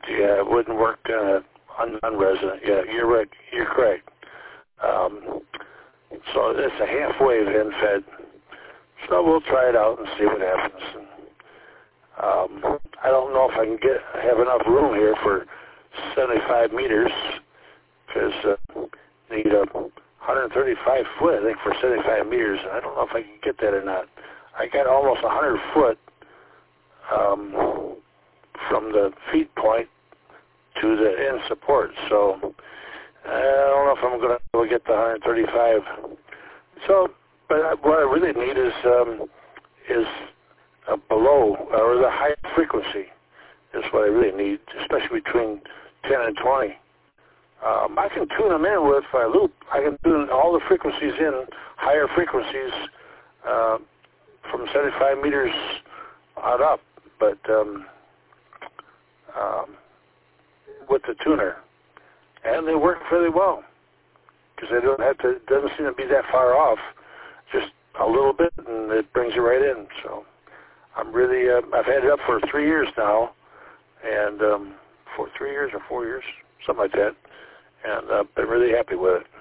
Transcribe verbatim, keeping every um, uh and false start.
Yeah, it wouldn't work uh, on non-resident. Yeah, you're right. You're correct. Um, so it's a half wave end-fed. So we'll try it out and see what happens. And, um, I don't know if I can get have enough room here for seventy-five meters because uh, need a one hundred thirty-five foot, I think, for seventy-five meters. I don't know if I can get that or not. I got almost one hundred foot um, from the feed point to the end support. So I don't know if I'm going to get the one hundred thirty-five. So, but what I really need is um, is uh, below or the high frequency is what I really need, especially between ten and twenty. Um, I can tune them in with my loop. I can tune all the frequencies in, higher frequencies uh, from seventy-five meters on up, but um, um, with the tuner. And they work fairly well because they don't have to, it doesn't seem to be that far off, just a little bit, and it brings you right in. So I'm really, uh, I've had it up for three years now, and um, for three years or four years, something like that, and I've uh, been really happy with it.